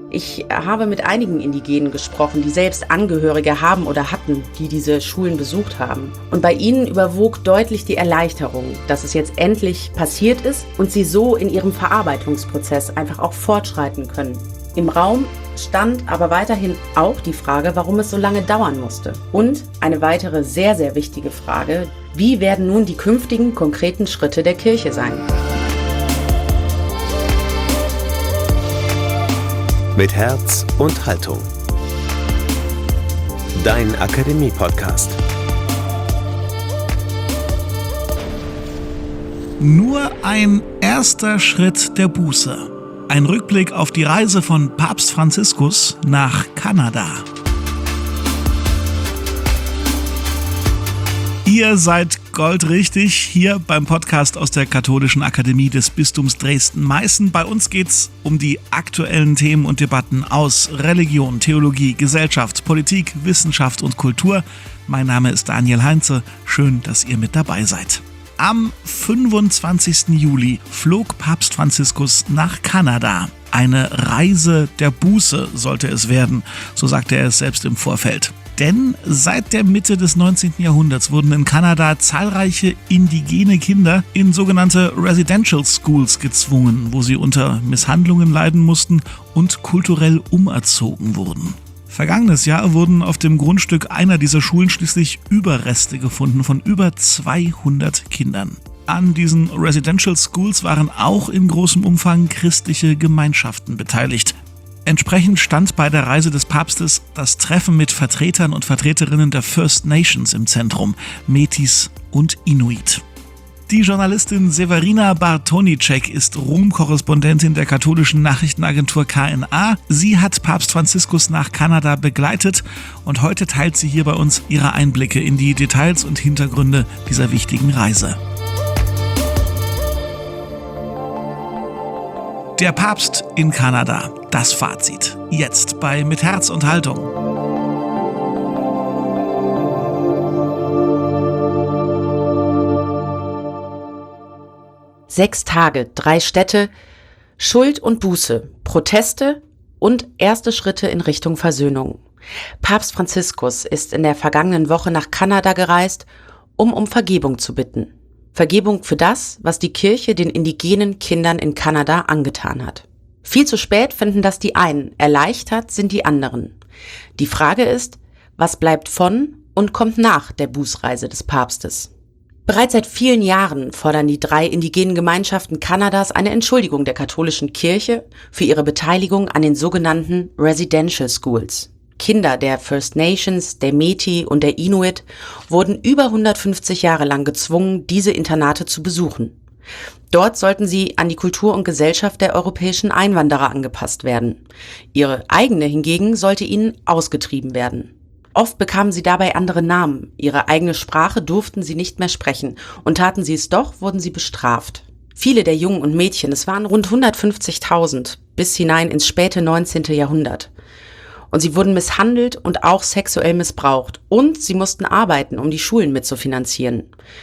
Ich habe mit einigen Indigenen gesprochen, die selbst Angehörige haben oder hatten, die diese Schulen besucht haben. Und bei ihnen überwog deutlich die Erleichterung, dass es jetzt endlich passiert ist und sie so in ihrem Verarbeitungsprozess einfach auch fortschreiten können. Im Raum stand aber weiterhin auch die Frage, warum es so lange dauern musste. Und eine weitere sehr, sehr wichtige Frage: Wie werden nun die künftigen konkreten Schritte der Kirche sein? Mit Herz und Haltung. Dein Akademie-Podcast. Nur ein erster Schritt der Buße. Ein Rückblick auf die Reise von Papst Franziskus nach Kanada. Ihr seid goldrichtig hier beim Podcast aus der Katholischen Akademie des Bistums Dresden-Meißen. Bei uns geht's um die aktuellen Themen und Debatten aus Religion, Theologie, Gesellschaft, Politik, Wissenschaft und Kultur. Mein Name ist Daniel Heinze. Schön, dass ihr mit dabei seid. Am 25. Juli flog Papst Franziskus nach Kanada. Eine Reise der Buße sollte es werden, so sagte er es selbst im Vorfeld. Denn seit der Mitte des 19. Jahrhunderts wurden in Kanada zahlreiche indigene Kinder in sogenannte Residential Schools gezwungen, wo sie unter Misshandlungen leiden mussten und kulturell umerzogen wurden. Vergangenes Jahr wurden auf dem Grundstück einer dieser Schulen schließlich Überreste gefunden von über 200 Kindern. An diesen Residential Schools waren auch in großem Umfang christliche Gemeinschaften beteiligt. Entsprechend stand bei der Reise des Papstes das Treffen mit Vertretern und Vertreterinnen der First Nations im Zentrum, Metis und Inuit. Die Journalistin Severina Bartonicek ist Rom-Korrespondentin der katholischen Nachrichtenagentur KNA. Sie hat Papst Franziskus nach Kanada begleitet und heute teilt sie hier bei uns ihre Einblicke in die Details und Hintergründe dieser wichtigen Reise. Der Papst in Kanada, das Fazit. Jetzt bei Mit Herz und Haltung. Sechs Tage, 3 Städte, Schuld und Buße, Proteste und erste Schritte in Richtung Versöhnung. Papst Franziskus ist in der vergangenen Woche nach Kanada gereist, um Vergebung zu bitten. Vergebung für das, was die Kirche den indigenen Kindern in Kanada angetan hat. Viel zu spät finden das die einen, erleichtert sind die anderen. Die Frage ist, was bleibt von und kommt nach der Bußreise des Papstes? Bereits seit vielen Jahren fordern die 3 indigenen Gemeinschaften Kanadas eine Entschuldigung der katholischen Kirche für ihre Beteiligung an den sogenannten Residential Schools. Kinder der First Nations, der Métis und der Inuit wurden über 150 Jahre lang gezwungen, diese Internate zu besuchen. Dort sollten sie an die Kultur und Gesellschaft der europäischen Einwanderer angepasst werden. Ihre eigene hingegen sollte ihnen ausgetrieben werden. Oft bekamen sie dabei andere Namen, ihre eigene Sprache durften sie nicht mehr sprechen und taten sie es doch, wurden sie bestraft. Viele der Jungen und Mädchen, es waren rund 150.000, bis hinein ins späte 19. Jahrhundert. Und sie wurden misshandelt und auch sexuell missbraucht. Und sie mussten arbeiten, um die Schulen mitzufinanzieren.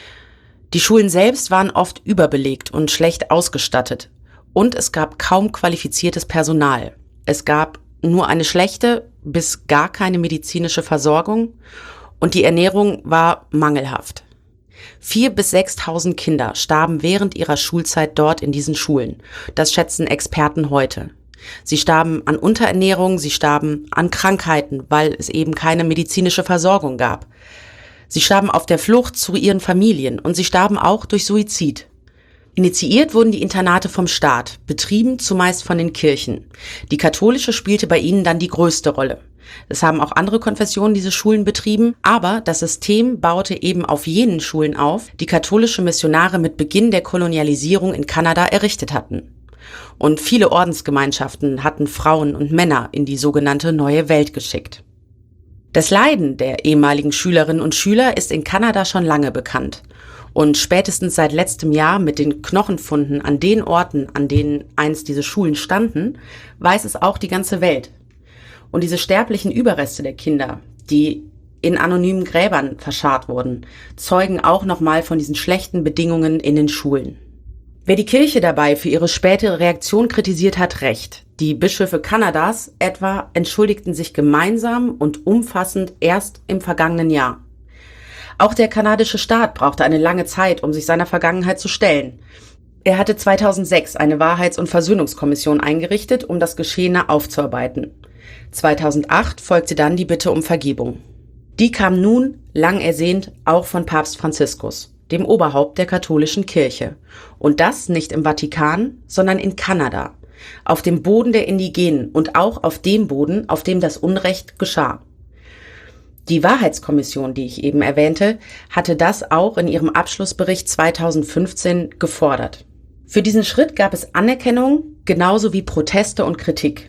Die Schulen selbst waren oft überbelegt und schlecht ausgestattet. Und es gab kaum qualifiziertes Personal. Es gab nur eine schlechte bis gar keine medizinische Versorgung. Und die Ernährung war mangelhaft. 4.000 bis 6.000 Kinder starben während ihrer Schulzeit dort in diesen Schulen. Das schätzen Experten heute. Sie starben an Unterernährung, sie starben an Krankheiten, weil es eben keine medizinische Versorgung gab. Sie starben auf der Flucht zu ihren Familien und sie starben auch durch Suizid. Initiiert wurden die Internate vom Staat, betrieben zumeist von den Kirchen. Die katholische spielte bei ihnen dann die größte Rolle. Es haben auch andere Konfessionen diese Schulen betrieben, aber das System baute eben auf jenen Schulen auf, die katholische Missionare mit Beginn der Kolonialisierung in Kanada errichtet hatten. Und viele Ordensgemeinschaften hatten Frauen und Männer in die sogenannte Neue Welt geschickt. Das Leiden der ehemaligen Schülerinnen und Schüler ist in Kanada schon lange bekannt. Und spätestens seit letztem Jahr mit den Knochenfunden an den Orten, an denen einst diese Schulen standen, weiß es auch die ganze Welt. Und diese sterblichen Überreste der Kinder, die in anonymen Gräbern verscharrt wurden, zeugen auch nochmal von diesen schlechten Bedingungen in den Schulen. Wer die Kirche dabei für ihre späte Reaktion kritisiert hat, recht. Die Bischöfe Kanadas etwa entschuldigten sich gemeinsam und umfassend erst im vergangenen Jahr. Auch der kanadische Staat brauchte eine lange Zeit, um sich seiner Vergangenheit zu stellen. Er hatte 2006 eine Wahrheits- und Versöhnungskommission eingerichtet, um das Geschehene aufzuarbeiten. 2008 folgte dann die Bitte um Vergebung. Die kam nun, lang ersehnt, auch von Papst Franziskus, dem Oberhaupt der katholischen Kirche. Und das nicht im Vatikan, sondern in Kanada, auf dem Boden der Indigenen und auch auf dem Boden, auf dem das Unrecht geschah. Die Wahrheitskommission, die ich eben erwähnte, hatte das auch in ihrem Abschlussbericht 2015 gefordert. Für diesen Schritt gab es Anerkennung, genauso wie Proteste und Kritik.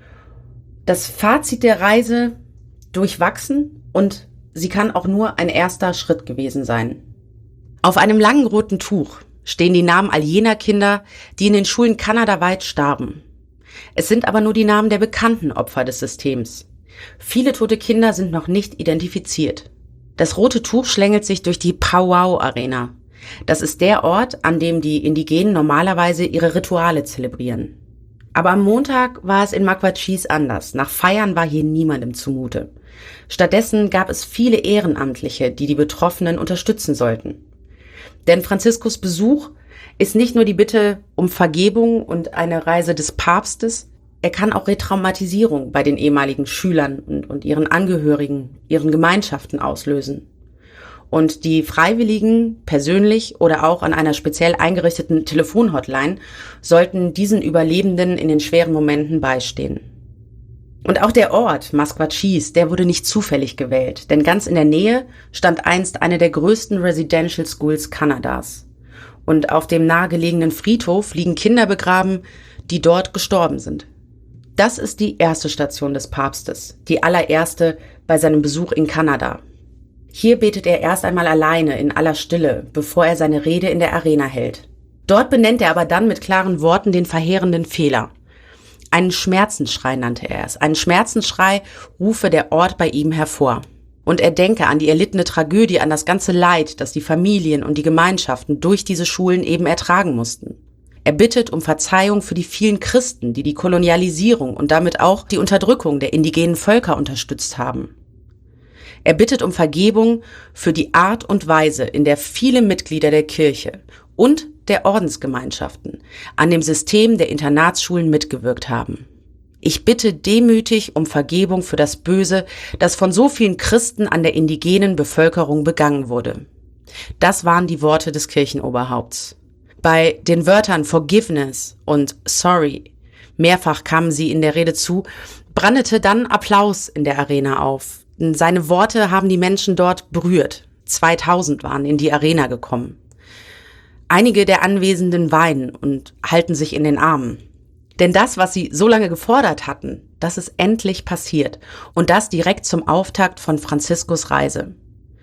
Das Fazit der Reise: durchwachsen, und sie kann auch nur ein erster Schritt gewesen sein. Auf einem langen roten Tuch stehen die Namen all jener Kinder, die in den Schulen kanadaweit starben. Es sind aber nur die Namen der bekannten Opfer des Systems. Viele tote Kinder sind noch nicht identifiziert. Das rote Tuch schlängelt sich durch die Powwow Arena. Das ist der Ort, an dem die Indigenen normalerweise ihre Rituale zelebrieren. Aber am Montag war es in Maquachis anders. Nach Feiern war hier niemandem zumute. Stattdessen gab es viele Ehrenamtliche, die die Betroffenen unterstützen sollten. Denn Franziskus Besuch ist nicht nur die Bitte um Vergebung und eine Reise des Papstes, er kann auch Retraumatisierung bei den ehemaligen Schülern und ihren Angehörigen, ihren Gemeinschaften auslösen. Und die Freiwilligen, persönlich oder auch an einer speziell eingerichteten Telefonhotline, sollten diesen Überlebenden in den schweren Momenten beistehen. Und auch der Ort, Maquachis, der wurde nicht zufällig gewählt, denn ganz in der Nähe stand einst eine der größten Residential Schools Kanadas. Und auf dem nahegelegenen Friedhof liegen Kinder begraben, die dort gestorben sind. Das ist die erste Station des Papstes, die allererste bei seinem Besuch in Kanada. Hier betet er erst einmal alleine in aller Stille, bevor er seine Rede in der Arena hält. Dort benennt er aber dann mit klaren Worten den verheerenden Fehler. Einen Schmerzensschrei nannte er es. Einen Schmerzensschrei rufe der Ort bei ihm hervor. Und er denke an die erlittene Tragödie, an das ganze Leid, das die Familien und die Gemeinschaften durch diese Schulen eben ertragen mussten. Er bittet um Verzeihung für die vielen Christen, die die Kolonialisierung und damit auch die Unterdrückung der indigenen Völker unterstützt haben. Er bittet um Vergebung für die Art und Weise, in der viele Mitglieder der Kirche und der Ordensgemeinschaften an dem System der Internatsschulen mitgewirkt haben. Ich bitte demütig um Vergebung für das Böse, das von so vielen Christen an der indigenen Bevölkerung begangen wurde. Das waren die Worte des Kirchenoberhaupts. Bei den Wörtern Forgiveness und Sorry, mehrfach kamen sie in der Rede zu, brandete dann Applaus in der Arena auf. Seine Worte haben die Menschen dort berührt. 2000 waren in die Arena gekommen. Einige der Anwesenden weinen und halten sich in den Armen. Denn das, was sie so lange gefordert hatten, das ist endlich passiert. Und das direkt zum Auftakt von Franziskus Reise.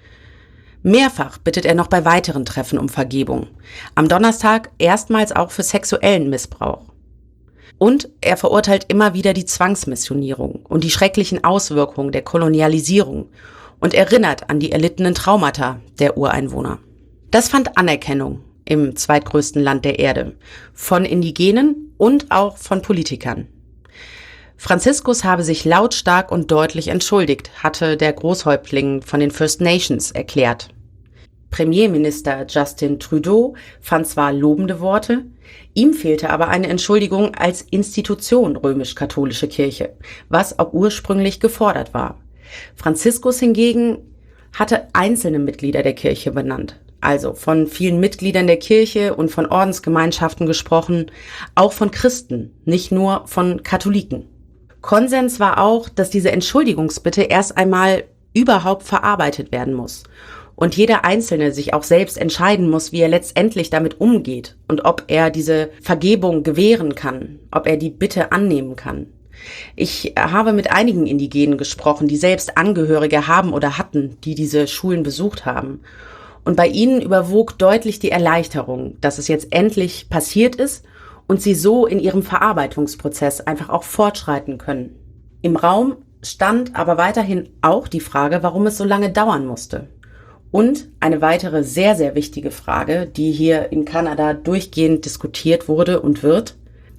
Mehrfach bittet er noch bei weiteren Treffen um Vergebung. Am Donnerstag erstmals auch für sexuellen Missbrauch. Und er verurteilt immer wieder die Zwangsmissionierung und die schrecklichen Auswirkungen der Kolonialisierung und erinnert an die erlittenen Traumata der Ureinwohner. Das fand Anerkennung im zweitgrößten Land der Erde, von Indigenen und auch von Politikern. Franziskus habe sich lautstark und deutlich entschuldigt, hatte der Großhäuptling von den First Nations erklärt. Premierminister Justin Trudeau fand zwar lobende Worte, ihm fehlte aber eine Entschuldigung als Institution römisch-katholische Kirche, was auch ursprünglich gefordert war. Franziskus hingegen hatte einzelne Mitglieder der Kirche benannt, also von vielen Mitgliedern der Kirche und von Ordensgemeinschaften gesprochen, auch von Christen, nicht nur von Katholiken. Konsens war auch, dass diese Entschuldigungsbitte erst einmal überhaupt verarbeitet werden muss und jeder Einzelne sich auch selbst entscheiden muss, wie er letztendlich damit umgeht und ob er diese Vergebung gewähren kann, ob er die Bitte annehmen kann. Ich habe mit einigen Indigenen gesprochen, die selbst Angehörige haben oder hatten, die diese Schulen besucht haben. Und bei ihnen überwog deutlich die Erleichterung, dass es jetzt endlich passiert ist und sie so in ihrem Verarbeitungsprozess einfach auch fortschreiten können. Im Raum stand aber weiterhin auch die Frage, warum es so lange dauern musste. Und eine weitere sehr, sehr wichtige Frage, die hier in Kanada durchgehend diskutiert wurde und wird: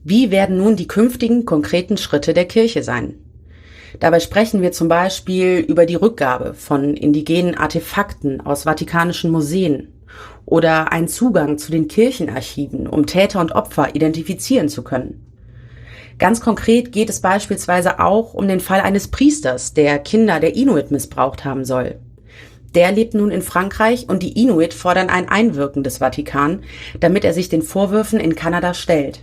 Wie werden nun die künftigen konkreten Schritte der Kirche sein? Dabei sprechen wir zum Beispiel über die Rückgabe von indigenen Artefakten aus vatikanischen Museen oder einen Zugang zu den Kirchenarchiven, um Täter und Opfer identifizieren zu können. Ganz konkret geht es beispielsweise auch um den Fall eines Priesters, der Kinder der Inuit missbraucht haben soll. Der lebt nun in Frankreich und die Inuit fordern ein Einwirken des Vatikan, damit er sich den Vorwürfen in Kanada stellt.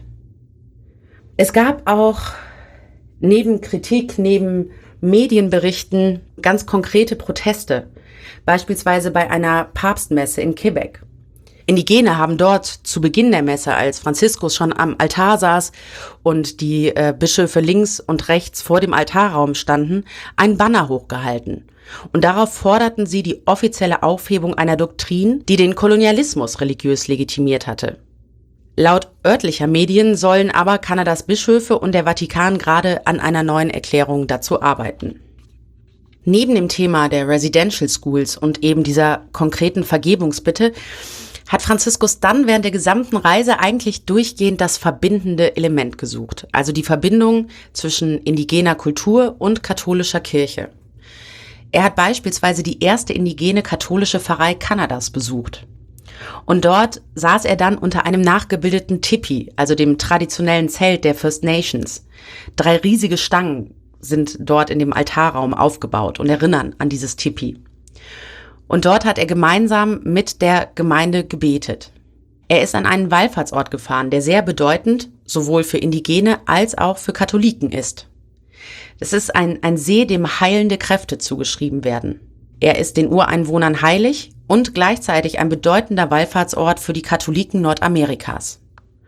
Es gab auch neben Kritik, neben Medienberichten ganz konkrete Proteste, beispielsweise bei einer Papstmesse in Quebec. Indigene haben dort zu Beginn der Messe, als Franziskus schon am Altar saß und die Bischöfe links und rechts vor dem Altarraum standen, einen Banner hochgehalten. Und darauf forderten sie die offizielle Aufhebung einer Doktrin, die den Kolonialismus religiös legitimiert hatte. Laut örtlicher Medien sollen aber Kanadas Bischöfe und der Vatikan gerade an einer neuen Erklärung dazu arbeiten. Neben dem Thema der Residential Schools und eben dieser konkreten Vergebungsbitte hat Franziskus dann während der gesamten Reise eigentlich durchgehend das verbindende Element gesucht, also die Verbindung zwischen indigener Kultur und katholischer Kirche. Er hat beispielsweise die erste indigene katholische Pfarrei Kanadas besucht. Und dort saß er dann unter einem nachgebildeten Tipi, also dem traditionellen Zelt der First Nations. 3 riesige Stangen sind dort in dem Altarraum aufgebaut und erinnern an dieses Tipi. Und dort hat er gemeinsam mit der Gemeinde gebetet. Er ist an einen Wallfahrtsort gefahren, der sehr bedeutend sowohl für Indigene als auch für Katholiken ist. Es ist ein See, dem heilende Kräfte zugeschrieben werden. Er ist den Ureinwohnern heilig und gleichzeitig ein bedeutender Wallfahrtsort für die Katholiken Nordamerikas.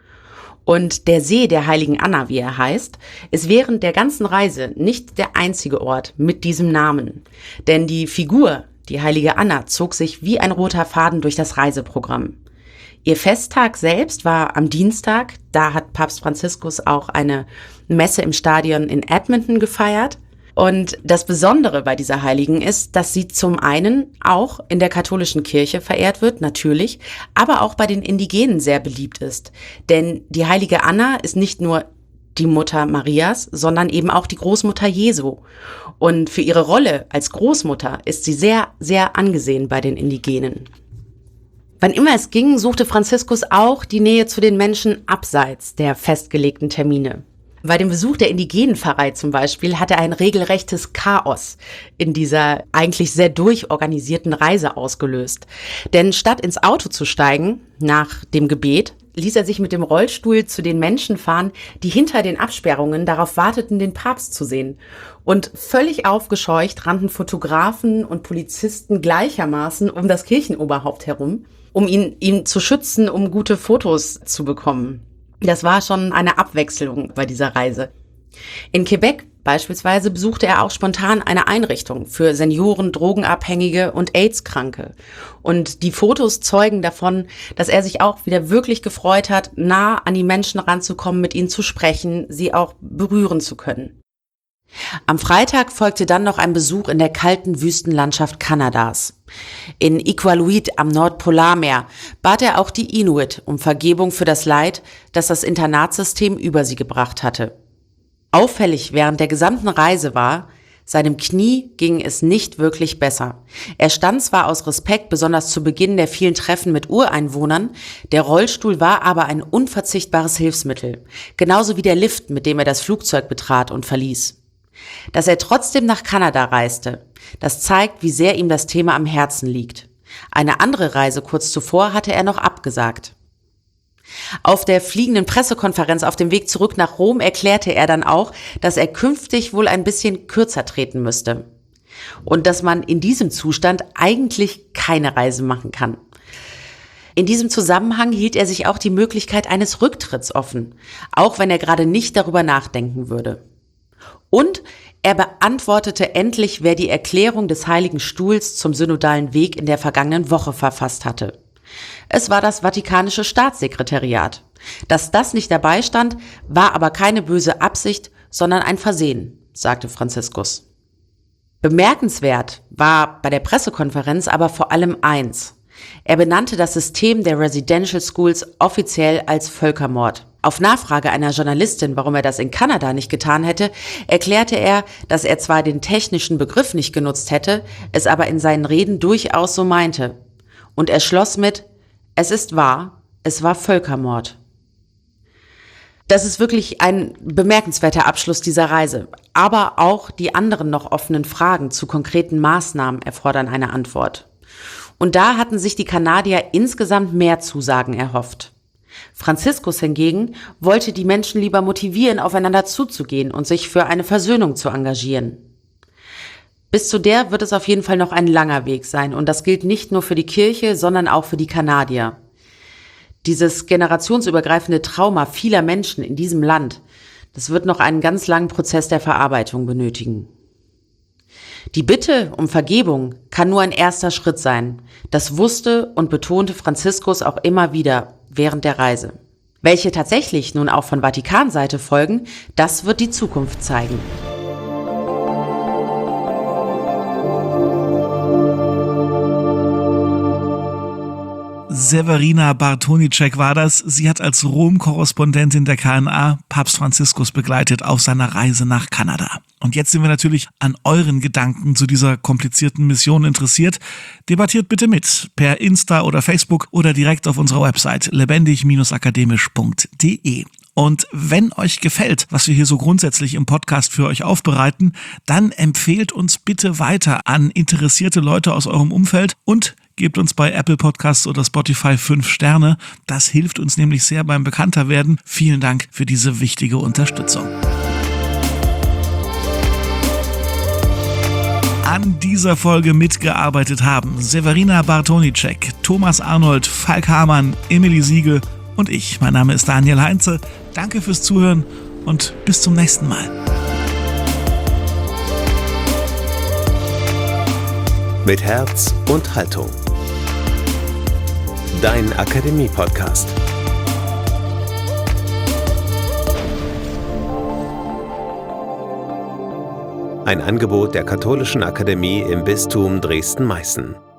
Und der See der Heiligen Anna, wie er heißt, ist während der ganzen Reise nicht der einzige Ort mit diesem Namen. Denn die Figur, die Heilige Anna, zog sich wie ein roter Faden durch das Reiseprogramm. Ihr Festtag selbst war am Dienstag, da hat Papst Franziskus auch eine Messe im Stadion in Edmonton gefeiert. Und das Besondere bei dieser Heiligen ist, dass sie zum einen auch in der katholischen Kirche verehrt wird, natürlich, aber auch bei den Indigenen sehr beliebt ist. Denn die Heilige Anna ist nicht nur die Mutter Marias, sondern eben auch die Großmutter Jesu. Und für ihre Rolle als Großmutter ist sie sehr, sehr angesehen bei den Indigenen. Wann immer es ging, suchte Franziskus auch die Nähe zu den Menschen abseits der festgelegten Termine. Bei dem Besuch der indigenen Pfarrei zum Beispiel hatte er ein regelrechtes Chaos in dieser eigentlich sehr durchorganisierten Reise ausgelöst. Denn statt ins Auto zu steigen, nach dem Gebet, ließ er sich mit dem Rollstuhl zu den Menschen fahren, die hinter den Absperrungen darauf warteten, den Papst zu sehen. Und völlig aufgescheucht rannten Fotografen und Polizisten gleichermaßen um das Kirchenoberhaupt herum, um ihn zu schützen, um gute Fotos zu bekommen. Das war schon eine Abwechslung bei dieser Reise. In Quebec beispielsweise besuchte er auch spontan eine Einrichtung für Senioren, Drogenabhängige und AIDS-Kranke. Und die Fotos zeugen davon, dass er sich auch wieder wirklich gefreut hat, nah an die Menschen ranzukommen, mit ihnen zu sprechen, sie auch berühren zu können. Am Freitag folgte dann noch ein Besuch in der kalten Wüstenlandschaft Kanadas. In Iqaluit am Nordpolarmeer bat er auch die Inuit um Vergebung für das Leid, das das Internatssystem über sie gebracht hatte. Auffällig während der gesamten Reise war, seinem Knie ging es nicht wirklich besser. Er stand zwar aus Respekt besonders zu Beginn der vielen Treffen mit Ureinwohnern, der Rollstuhl war aber ein unverzichtbares Hilfsmittel, genauso wie der Lift, mit dem er das Flugzeug betrat und verließ. Dass er trotzdem nach Kanada reiste, das zeigt, wie sehr ihm das Thema am Herzen liegt. Eine andere Reise kurz zuvor hatte er noch abgesagt. Auf der fliegenden Pressekonferenz auf dem Weg zurück nach Rom erklärte er dann auch, dass er künftig wohl ein bisschen kürzer treten müsste. Und dass man in diesem Zustand eigentlich keine Reise machen kann. In diesem Zusammenhang hielt er sich auch die Möglichkeit eines Rücktritts offen, auch wenn er gerade nicht darüber nachdenken würde. Und er beantwortete endlich, wer die Erklärung des Heiligen Stuhls zum synodalen Weg in der vergangenen Woche verfasst hatte. Es war das Vatikanische Staatssekretariat. Dass das nicht dabei stand, war aber keine böse Absicht, sondern ein Versehen, sagte Franziskus. Bemerkenswert war bei der Pressekonferenz aber vor allem eins. Er benannte das System der Residential Schools offiziell als Völkermord. Auf Nachfrage einer Journalistin, warum er das in Kanada nicht getan hätte, erklärte er, dass er zwar den technischen Begriff nicht genutzt hätte, es aber in seinen Reden durchaus so meinte. Und er schloss mit: Es ist wahr, es war Völkermord. Das ist wirklich ein bemerkenswerter Abschluss dieser Reise. Aber auch die anderen noch offenen Fragen zu konkreten Maßnahmen erfordern eine Antwort. Und da hatten sich die Kanadier insgesamt mehr Zusagen erhofft. Franziskus hingegen wollte die Menschen lieber motivieren, aufeinander zuzugehen und sich für eine Versöhnung zu engagieren. Bis zu der wird es auf jeden Fall noch ein langer Weg sein, und das gilt nicht nur für die Kirche, sondern auch für die Kanadier. Dieses generationsübergreifende Trauma vieler Menschen in diesem Land, das wird noch einen ganz langen Prozess der Verarbeitung benötigen. Die Bitte um Vergebung kann nur ein erster Schritt sein. Das wusste und betonte Franziskus auch immer wieder während der Reise. Welche tatsächlich nun auch von Vatikanseite folgen, das wird die Zukunft zeigen. Severina Bartonicek war das. Sie hat als Rom-Korrespondentin der KNA Papst Franziskus begleitet auf seiner Reise nach Kanada. Und jetzt sind wir natürlich an euren Gedanken zu dieser komplizierten Mission interessiert. Debattiert bitte mit per Insta oder Facebook oder direkt auf unserer Website lebendig-akademisch.de. Und wenn euch gefällt, was wir hier so grundsätzlich im Podcast für euch aufbereiten, dann empfehlt uns bitte weiter an interessierte Leute aus eurem Umfeld und gebt uns bei Apple Podcasts oder Spotify 5 Sterne. Das hilft uns nämlich sehr beim Bekannterwerden. Vielen Dank für diese wichtige Unterstützung. An dieser Folge mitgearbeitet haben Severina Bartonicek, Thomas Arnold, Falk Hamann, Emily Siegel und ich. Mein Name ist Daniel Heinze. Danke fürs Zuhören und bis zum nächsten Mal. Mit Herz und Haltung. Dein Akademie-Podcast. Ein Angebot der Katholischen Akademie im Bistum Dresden-Meißen.